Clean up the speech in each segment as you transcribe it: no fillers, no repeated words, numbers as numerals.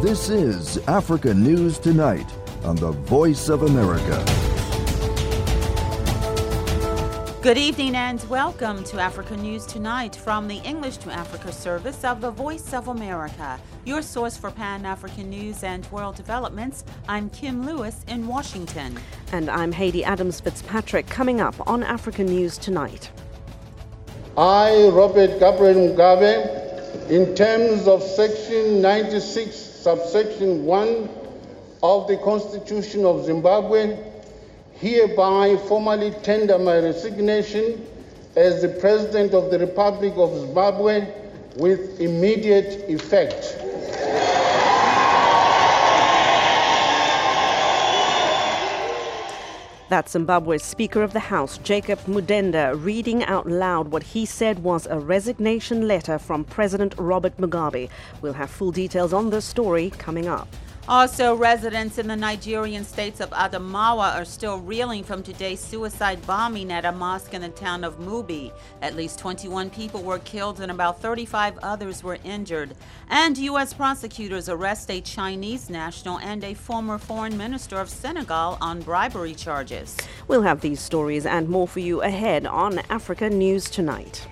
This is Africa News Tonight on the Voice of America. Good evening and welcome to Africa News Tonight from the English to Africa service of the Voice of America, your source for Pan-African news and world developments. I'm Kim Lewis in Washington. And I'm Haiti Adams Fitzpatrick. Coming up on Africa News Tonight. I, Robert Gabriel Mugabe, in terms of Section 96, subsection 1 of the Constitution of Zimbabwe, hereby formally tender my resignation as the President of the Republic of Zimbabwe with immediate effect. That's Zimbabwe's Speaker of the House, Jacob Mudenda, reading out loud what he said was a resignation letter from President Robert Mugabe. We'll have full details on this story coming up. Also, residents in the Nigerian states of Adamawa are still reeling from today's suicide bombing at a mosque in the town of Mubi. At least 21 people were killed and about 35 others were injured. And U.S. prosecutors arrest a Chinese national and a former foreign minister of Senegal on bribery charges. We'll have these stories and more for you ahead on Africa News Tonight.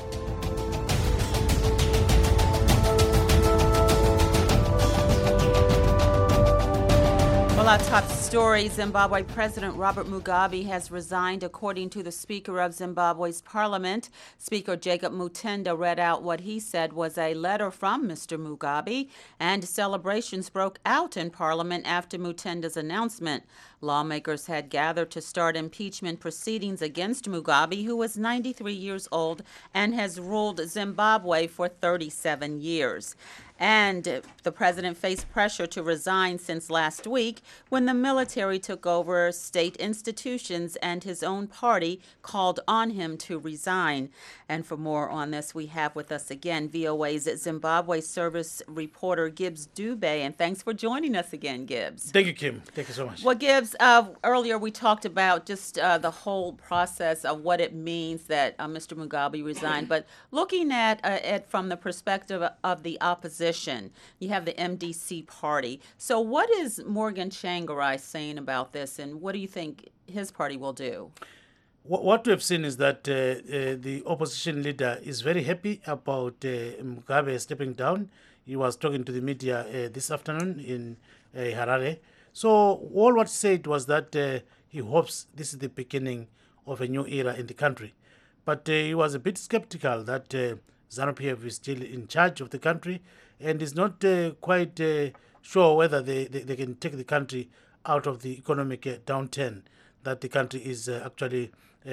Well, our top story, Zimbabwe President Robert Mugabe has resigned, according to the Speaker of Zimbabwe's parliament. Speaker Jacob Mutenda read out what he said was a letter from Mr. Mugabe, and celebrations broke out in parliament after Mutenda's announcement. Lawmakers had gathered to start impeachment proceedings against Mugabe, who is 93 years old and has ruled Zimbabwe for 37 years. And the president faced pressure to resign since last week when the military took over state institutions and his own party called on him to resign. And for more on this, we have with us again VOA's Zimbabwe service reporter Gibbs Dube. And thanks for joining us again, Gibbs. Thank you, Kim. Thank you so much. Well, Gibbs, earlier we talked about just the whole process of what it means that Mr. Mugabe resigned. But looking at it from the perspective of the opposition, you have the MDC party. So what is Morgan Tsvangirai saying about this, and what do you think his party will do? What we have seen is that the opposition leader is very happy about Mugabe stepping down. He was talking to the media this afternoon in Harare. So all what he said was that he hopes this is the beginning of a new era in the country. But he was a bit skeptical that ZANU-PF is still in charge of the country and is not quite sure whether they can take the country out of the economic downturn that the country is actually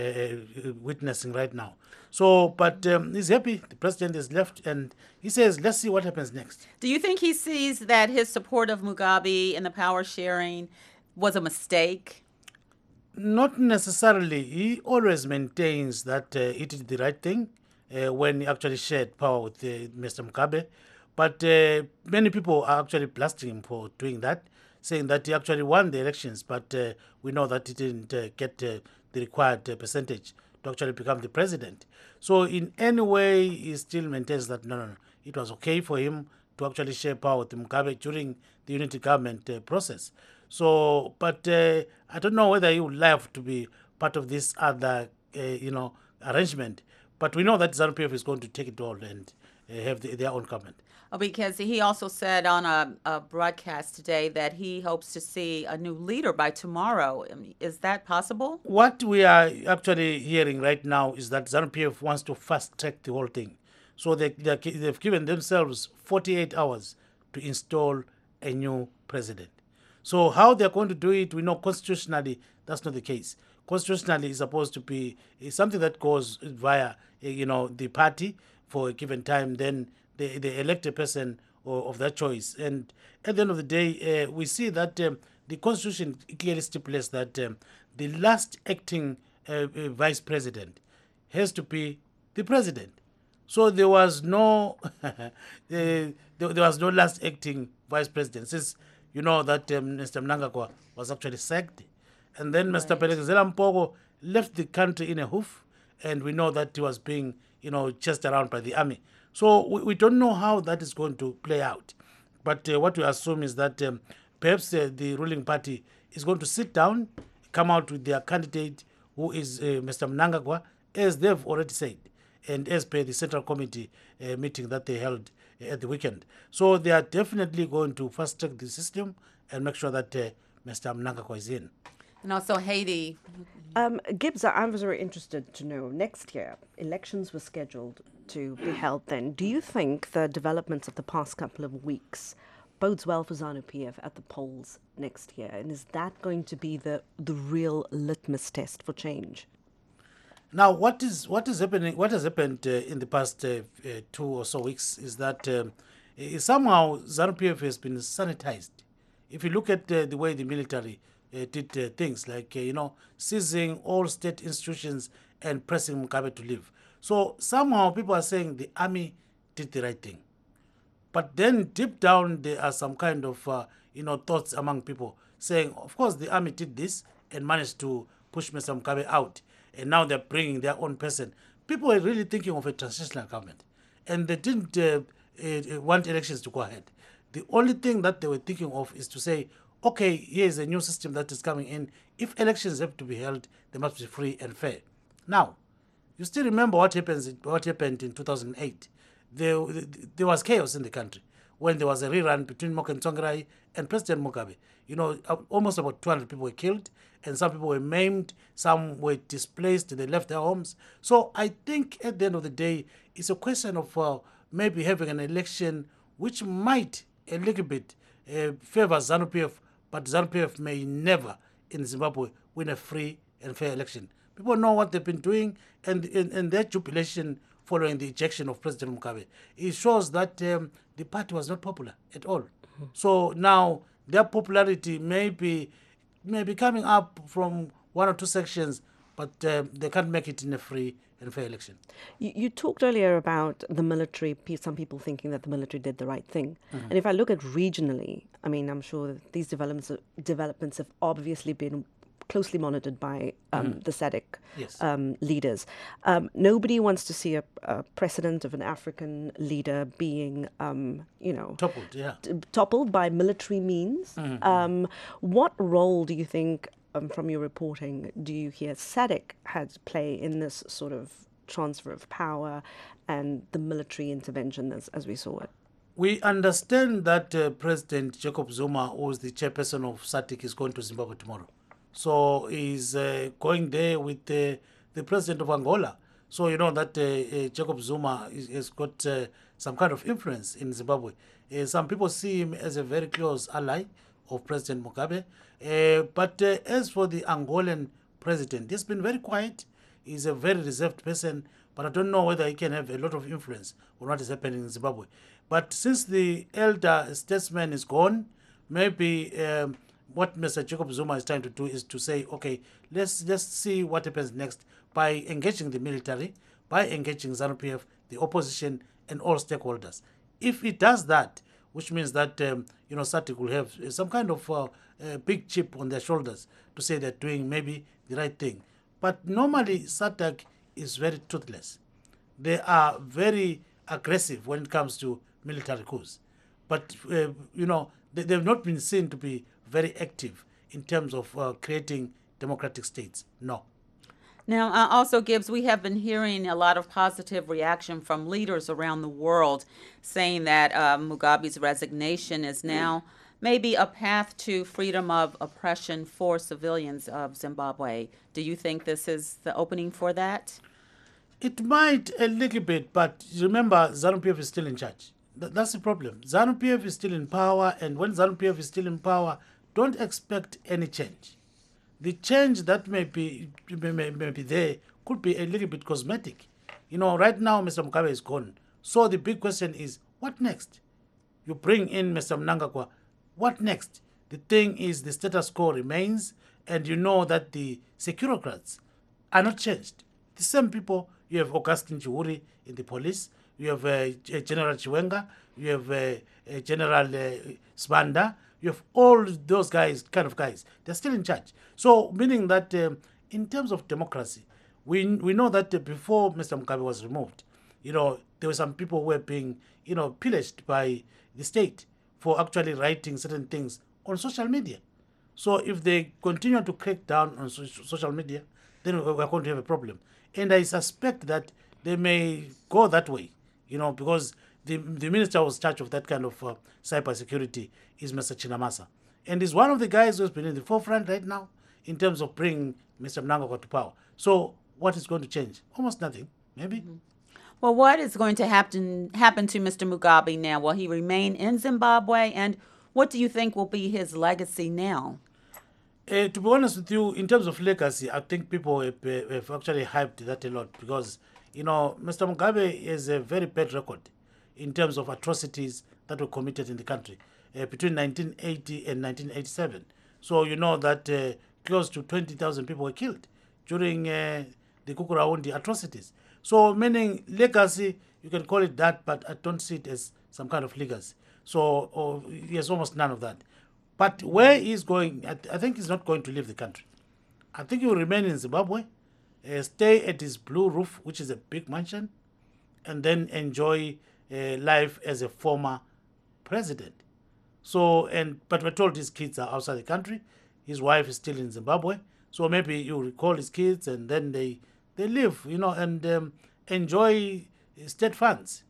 witnessing right now. So, but he's happy. The president is left, and he says, let's see what happens next. Do you think he sees that his support of Mugabe and the power sharing was a mistake? Not necessarily. He always maintains that he did the right thing when he actually shared power with Mr. Mugabe. But many people are actually blasting him for doing that, saying that he actually won the elections, but we know that he didn't get the required percentage to actually become the president. So in any way, he still maintains that no, it was okay for him to actually share power with Mugabe during the unity government process. So, but I don't know whether he would like to be part of this other, arrangement. But we know that ZANU-PF is going to take it all and have their own government. Because he also said on a broadcast today that he hopes to see a new leader by tomorrow. Is that possible? What we are actually hearing right now is that ZANU-PF wants to fast-track the whole thing. So they've given themselves 48 hours to install a new president. So how they're going to do it, we know constitutionally that's not the case. Constitutionally, it's supposed to be something that goes via, the party for a given time. Then they elect a person of that choice. And at the end of the day, we see that the Constitution clearly stipulates that the last acting vice president has to be the president. So there was no there was no last acting vice president, since you know that Mr. Mnangagwa was actually sacked. And then Mr. Pelezela Mpogo left the country in a hoof, and we know that he was being, chased around by the army. So we don't know how that is going to play out. But what we assume is that perhaps the ruling party is going to sit down, come out with their candidate, who is Mr. Mnangagwa, as they've already said, and as per the Central Committee meeting that they held at the weekend. So they are definitely going to fast-track the system and make sure that Mr. Mnangagwa is in. And also Haiti. Gibbs, I was very interested to know, next year, elections were scheduled to be held then. Do you think the developments of the past couple of weeks bodes well for ZANU-PF at the polls next year? And is that going to be the real litmus test for change? Now, what is happening? What has happened in the past 2 or so weeks is that somehow ZANU-PF has been sanitized. If you look at the way the military did things, like seizing all state institutions and pressing Mugabe to leave. So somehow people are saying the army did the right thing, but then deep down there are some kind of thoughts among people saying, of course, the army did this and managed to push Mr. Mugabe out, and now they're bringing their own person. People are really thinking of a transitional government, and they didn't want elections to go ahead. The only thing that they were thinking of is to say, okay, here's a new system that is coming in. If elections have to be held, they must be free and fair. Now, you still remember what happened in 2008. There was chaos in the country when there was a rerun between Moken Tsvangirai and President Mugabe. Almost about 200 people were killed, and some people were maimed, some were displaced, they left their homes. So I think at the end of the day, it's a question of maybe having an election which might a little bit favor ZANU-PF, but ZANU-PF may never in Zimbabwe win a free and fair election. People know what they've been doing, and their jubilation following the ejection of President Mugabe, it shows that the party was not popular at all. Mm-hmm. So now their popularity may be coming up from 1 or 2 sections, but they can't make it in a free and fair election. You talked earlier about the military, some people thinking that the military did the right thing. Mm-hmm. And if I look at regionally, I mean, I'm sure that these developments have obviously been closely monitored by the SADC leaders. Nobody wants to see a precedent of an African leader being, toppled by military means. Mm-hmm. What role do you think, from your reporting, do you hear SADC had to play in this sort of transfer of power and the military intervention as we saw it? We understand that President Jacob Zuma, who is the chairperson of SADC, is going to Zimbabwe tomorrow. So he's going there with the president of Angola. So you know that Jacob Zuma has got some kind of influence in Zimbabwe. Some people see him as a very close ally of President Mugabe. But as for the Angolan president, he's been very quiet. He's a very reserved person, but I don't know whether he can have a lot of influence on what is happening in Zimbabwe. But since the elder statesman is gone, maybe what Mr. Jacob Zuma is trying to do is to say, okay, let's just see what happens next by engaging the military, by engaging ZANU-PF, the opposition, and all stakeholders. If he does that, which means that SADC will have some kind of big chip on their shoulders to say they're doing maybe the right thing. But normally SADC is very toothless. They are very aggressive when it comes to military coups. But they've not been seen to be very active in terms of creating democratic states. No. Now, also, Gibbs, we have been hearing a lot of positive reaction from leaders around the world saying that Mugabe's resignation is now maybe a path to freedom of oppression for civilians of Zimbabwe. Do you think this is the opening for that? It might a little bit, but remember, ZANU-PF is still in charge. That's the problem. ZANU-PF is still in power, and when ZANU-PF is still in power, don't expect any change. The change that may be there could be a little bit cosmetic. Right now Mr. Mugabe is gone. So the big question is, what next? You bring in Mr. Mnangagwa, what next? The thing is, the status quo remains, and you know that the securocrats are not changed. The same people. You have Augustine Chiwuri in the police, you have General Chiwenga, you have General Sibanda, you have all those kind of guys. They're still in charge. So meaning that in terms of democracy, we know that before Mr. Mugabe was removed, there were some people who were being, pillaged by the state for actually writing certain things on social media. So if they continue to crack down on social media, then we're going to have a problem. And I suspect that they may go that way, because the minister who was in charge of that kind of cybersecurity is Mr. Chinamasa. And he's one of the guys who's been in the forefront right now in terms of bringing Mr. Mnangagwa to power. So what is going to change? Almost nothing, maybe. Mm-hmm. Well, what is going to happen to Mr. Mugabe now? Will he remain in Zimbabwe? And what do you think will be his legacy now? To be honest with you, in terms of legacy, I think people have actually hyped that a lot because, Mr. Mugabe has a very bad record in terms of atrocities that were committed in the country between 1980 and 1987. So you know that close to 20,000 people were killed during the Kukuraundi atrocities. So meaning legacy, you can call it that, but I don't see it as some kind of legacy. So he has almost none of that. But where he's going, I think he's not going to leave the country. I think he will remain in Zimbabwe, stay at his blue roof, which is a big mansion, and then enjoy life as a former president. But we're told his kids are outside the country. His wife is still in Zimbabwe. So maybe you recall his kids and then they live, and enjoy state funds,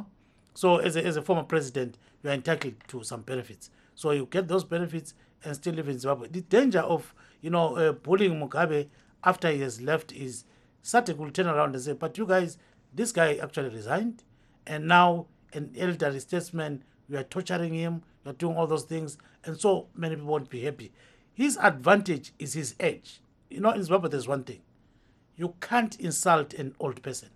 So as a former president, you're entitled to some benefits. So you get those benefits and still live in Zimbabwe. The danger of, bullying Mugabe after he has left is SADC will turn around and say, but you guys, this guy actually resigned, and now an elderly statesman, you are torturing him, you are doing all those things, and so many people won't be happy. His advantage is his age. In Zimbabwe, there's one thing. You can't insult an old person.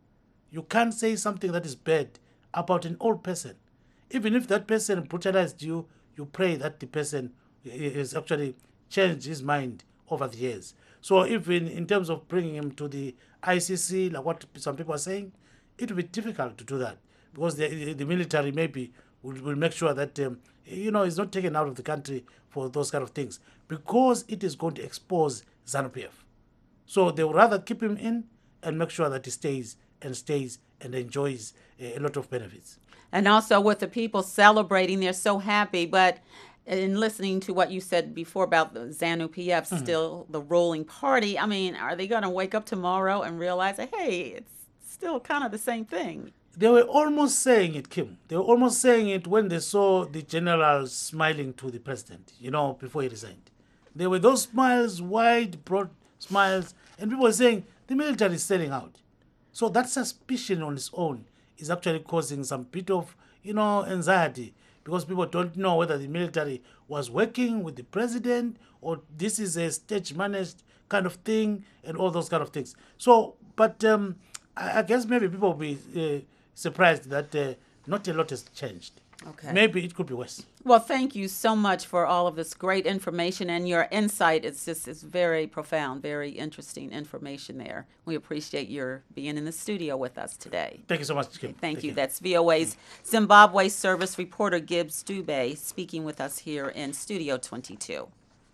You can't say something that is bad about an old person. Even if that person brutalized you, you pray that the person has actually changed his mind over the years. So even in terms of bringing him to the ICC, like what some people are saying, it will be difficult to do that because the military maybe will make sure that, he's not taken out of the country for those kind of things because it is going to expose ZANU-PF. So they would rather keep him in and make sure that he stays and enjoys a lot of benefits. And also with the people celebrating, they're so happy. But in listening to what you said before about the ZANU-PF still the ruling party, I mean, are they going to wake up tomorrow and realize that, hey, it's still kind of the same thing? They were almost saying it, Kim. They were almost saying it when they saw the general smiling to the president, before he resigned. There were those smiles, wide, broad smiles, and people were saying the military is selling out. So that suspicion on its own is actually causing some bit of, anxiety because people don't know whether the military was working with the president or this is a stage-managed kind of thing and all those kind of things. So, but I guess maybe people will be surprised that not a lot has changed. Okay. Maybe it could be worse. Well, thank you so much for all of this great information and your insight. It's very profound, very interesting information there. We appreciate your being in the studio with us today. Thank you so much, Kim. Thank you. That's VOA's Zimbabwe service reporter Gibbs Dube speaking with us here in Studio 22.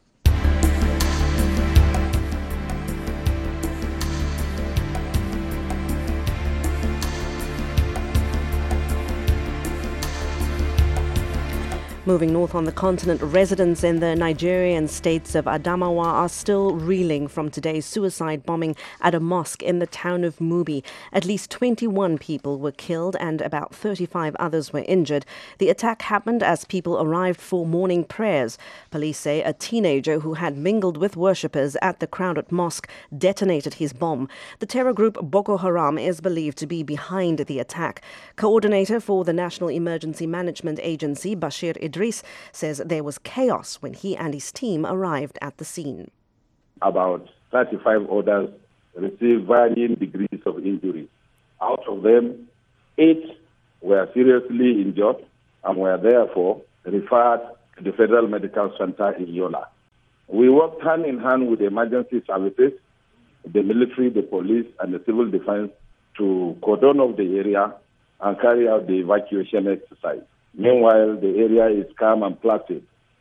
Moving north on the continent, residents in the Nigerian states of Adamawa are still reeling from today's suicide bombing at a mosque in the town of Mubi. At least 21 people were killed and about 35 others were injured. The attack happened as people arrived for morning prayers. Police say a teenager who had mingled with worshippers at the crowded mosque detonated his bomb. The terror group Boko Haram is believed to be behind the attack. Coordinator for the National Emergency Management Agency, Bashir Idris, says there was chaos when he and his team arrived at the scene. About 35 others received varying degrees of injury. Out of them, 8 were seriously injured and were therefore referred to the Federal Medical Center in Yola. We worked hand in hand with the emergency services, the military, the police, and the civil defense to cordon off the area and carry out the evacuation exercise. Meanwhile, the area is calm and placid.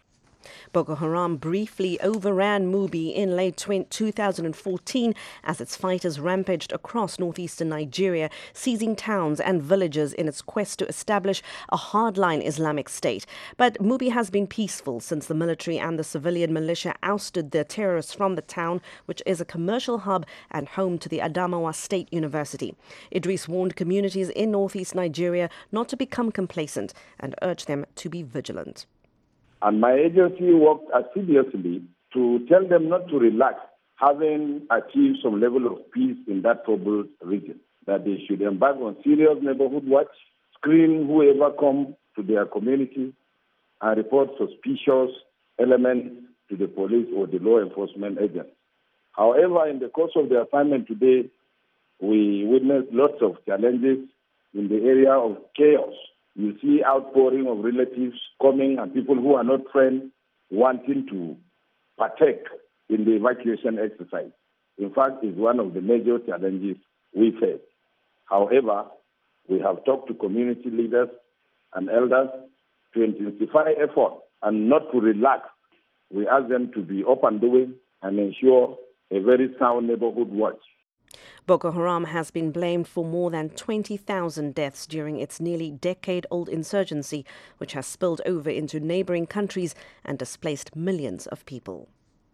Boko Haram briefly overran Mubi in late 2014 as its fighters rampaged across northeastern Nigeria, seizing towns and villages in its quest to establish a hardline Islamic state. But Mubi has been peaceful since the military and the civilian militia ousted the terrorists from the town, which is a commercial hub and home to the Adamawa State University. Idris warned communities in northeast Nigeria not to become complacent and urged them to be vigilant. And my agency worked assiduously to tell them not to relax, having achieved some level of peace in that troubled region, that they should embark on serious neighborhood watch, screen whoever come to their community, and report suspicious elements to the police or the law enforcement agents. However, in the course of the assignment today, we witnessed lots of challenges in the area of chaos. You see outpouring of relatives coming and people who are not friends wanting to partake in the evacuation exercise. In fact, it's one of the major challenges we face. However, we have talked to community leaders and elders to intensify effort and not to relax. We ask them to be up and doing and ensure a very sound neighborhood watch. Boko Haram has been blamed for more than 20,000 deaths during its nearly decade-old insurgency, which has spilled over into neighboring countries and displaced millions of people.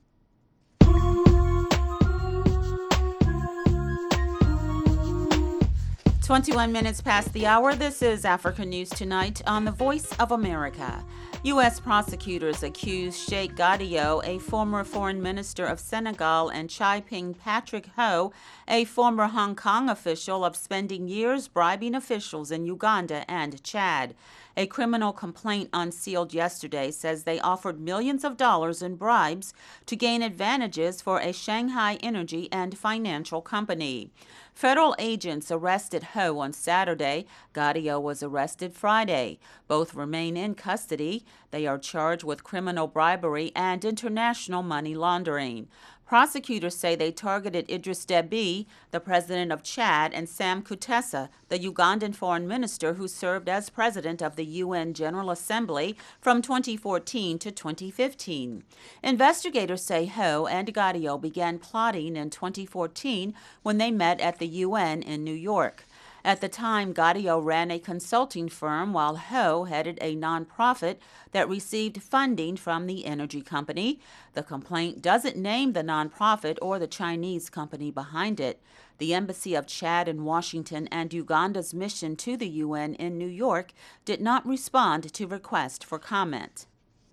"21 minutes past the hour. This is Africa News Tonight on the Voice of America. U.S. prosecutors accuse Sheikh Gadio, a former foreign minister of Senegal, and Chai Ping Patrick Ho, a former Hong Kong official, of spending years bribing officials in Uganda and Chad. A criminal complaint unsealed yesterday says they offered millions of dollars in bribes to gain advantages for a Shanghai energy and financial company. Federal agents arrested Ho on Saturday. Gadio was arrested Friday. Both remain in custody. They are charged with criminal bribery and international money laundering. Prosecutors say they targeted Idris Deby, the president of Chad, and Sam Kutesa, the Ugandan foreign minister who served as president of the UN General Assembly from 2014 to 2015. Investigators say Ho and Gadio began plotting in 2014 when they met at the UN in New York. At the time, Gadio ran a consulting firm while Ho headed a nonprofit that received funding from the energy company. The complaint doesn't name the nonprofit or the Chinese company behind it. The Embassy of Chad in Washington and Uganda's mission to the UN in New York did not respond to requests for comment.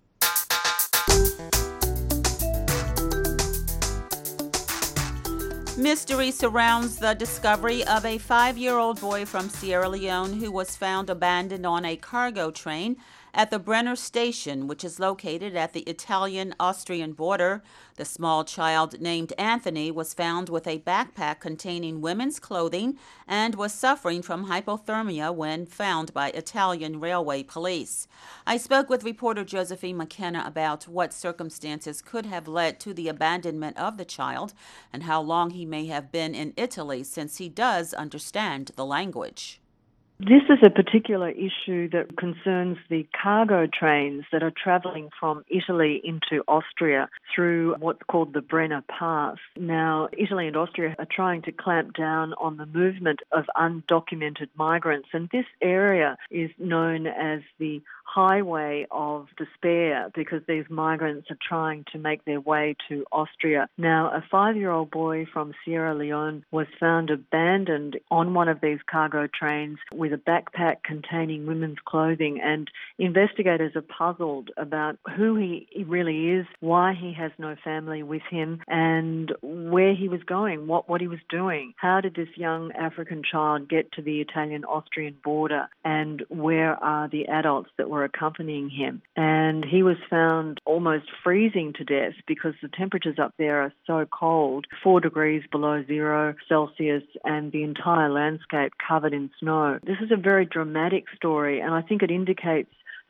Mystery surrounds the discovery of a 5-year-old boy from Sierra Leone who was found abandoned on a cargo train at the Brenner Station, which is located at the Italian-Austrian border. The small child, named Anthony, was found with a backpack containing women's clothing and was suffering from hypothermia when found by Italian railway police. I spoke with reporter Josephine McKenna about what circumstances could have led to the abandonment of the child and how long he may have been in Italy, since he does understand the language. This is a particular issue that concerns the cargo trains that are travelling from Italy into Austria through what's called the Brenner Pass. Now, Italy and Austria are trying to clamp down on the movement of undocumented migrants, and this area is known as the highway of despair because these migrants are trying to make their way to Austria. Now, a 5-year-old boy from Sierra Leone was found abandoned on one of these cargo trains with a backpack containing women's clothing, and investigators are puzzled about who he really is, why he has no family with him, and where he was going, what he was doing. How did this young African child get to the Italian-Austrian border, and where are the adults that were accompanying him? And he was found almost freezing to death because the temperatures up there are so cold, 4 degrees below 0 Celsius, and the entire landscape covered in snow. This is a very dramatic story, and I think it indicates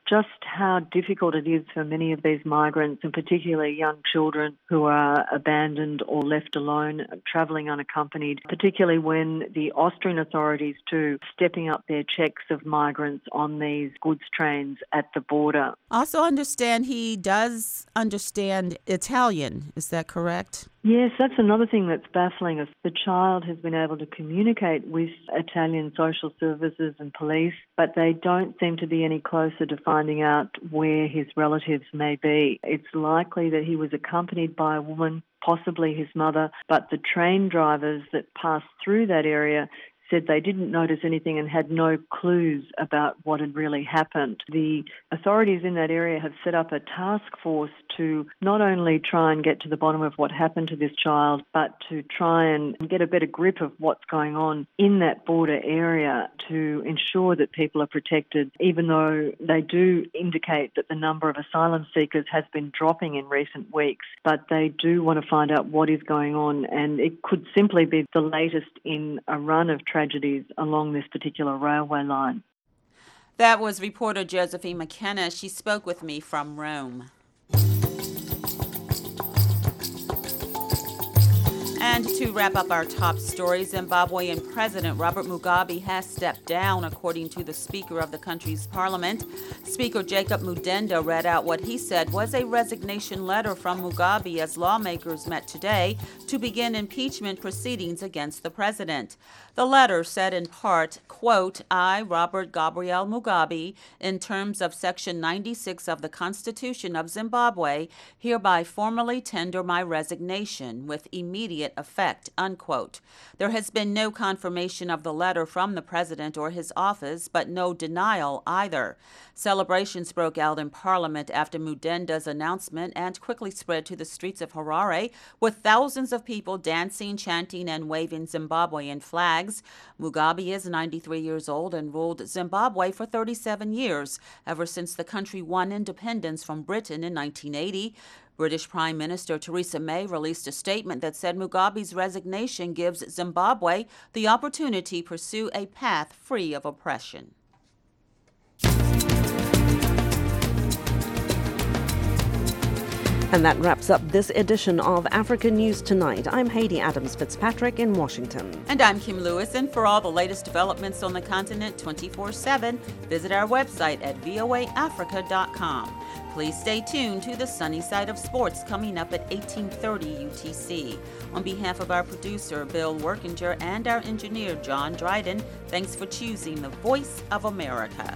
just how difficult it is for many of these migrants, and particularly young children who are abandoned or left alone, travelling unaccompanied, particularly when the Austrian authorities too stepping up their checks of migrants on these goods trains at the border. Also understand he does understand Italian. Is that correct? Yes, that's another thing that's baffling us. The child has been able to communicate with Italian social services and police, but they don't seem to be any closer to finding out where his relatives may be. It's likely that he was accompanied by a woman, possibly his mother, but the train drivers that passed through that area said they didn't notice anything and had no clues about what had really happened. The authorities in that area have set up a task force to not only try and get to the bottom of what happened to this child, but to try and get a better grip of what's going on in that border area to ensure that people are protected, even though they do indicate that the number of asylum seekers has been dropping in recent weeks. But they do want to find out what is going on, and it could simply be the latest in a run of tragedies along this particular railway line. That was reporter Josephine McKenna. She spoke with me from Rome. And to wrap up our top stories, Zimbabwean President Robert Mugabe has stepped down, according to the Speaker of the country's parliament. Speaker Jacob Mudenda read out what he said was a resignation letter from Mugabe as lawmakers met today to begin impeachment proceedings against the president. The letter said in part, quote, I, Robert Gabriel Mugabe, in terms of Section 96 of the Constitution of Zimbabwe, hereby formally tender my resignation with immediate effect, unquote. There has been no confirmation of the letter from the president or his office, but no denial either. Celebrations broke out in Parliament after Mudenda's announcement and quickly spread to the streets of Harare, with thousands of people dancing, chanting, and waving Zimbabwean flags. Mugabe is 93 years old and ruled Zimbabwe for 37 years, ever since the country won independence from Britain in 1980. British Prime Minister Theresa May released a statement that said Mugabe's resignation gives Zimbabwe the opportunity to pursue a path free of oppression. And that wraps up this edition of Africa News Tonight. I'm Haiti Adams Fitzpatrick in Washington. And I'm Kim Lewis. And for all the latest developments on the continent 24/7, visit our website at voaafrica.com. Please stay tuned to the Sunny Side of Sports coming up at 18:30 UTC. On behalf of our producer, Bill Workinger, and our engineer, John Dryden, thanks for choosing the Voice of America.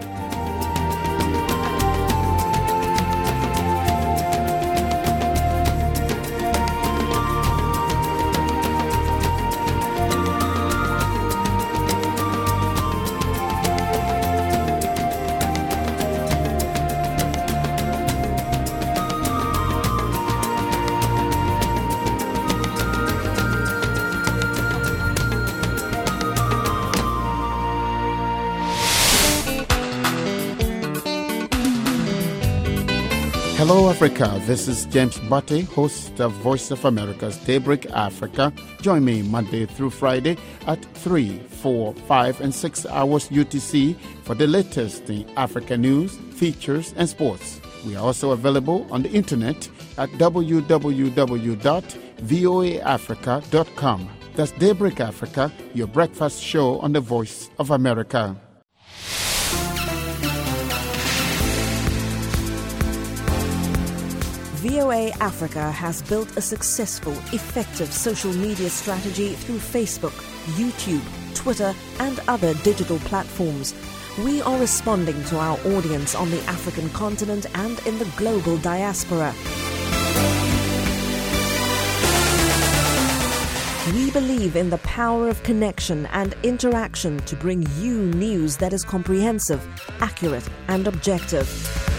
Hello, Africa. This is James Butte, host of Voice of America's Daybreak Africa. Join me Monday through Friday at 3, 4, 5, and 6 hours UTC for the latest in Africa news, features, and sports. We are also available on the internet at www.voaafrica.com. That's Daybreak Africa, your breakfast show on the Voice of America. VOA Africa has built a successful, effective social media strategy through Facebook, YouTube, Twitter, and other digital platforms. We are responding to our audience on the African continent and in the global diaspora. We believe in the power of connection and interaction to bring you news that is comprehensive, accurate, and objective.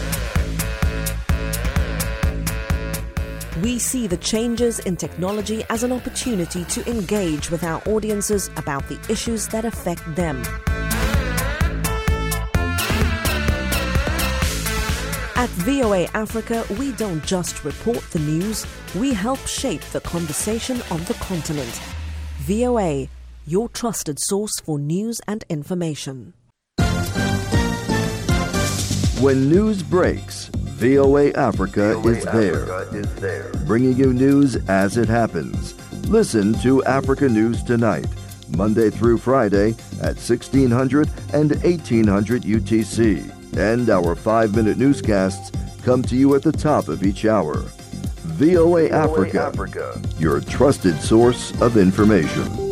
We see the changes in technology as an opportunity to engage with our audiences about the issues that affect them. At VOA Africa, we don't just report the news, we help shape the conversation on the continent. VOA, your trusted source for news and information. When news breaks, VOA Africa is there, bringing you news as it happens. Listen to Africa News Tonight, Monday through Friday at 1600 and 1800 UTC. And our 5-minute newscasts come to you at the top of each hour. VOA Africa, your trusted source of information.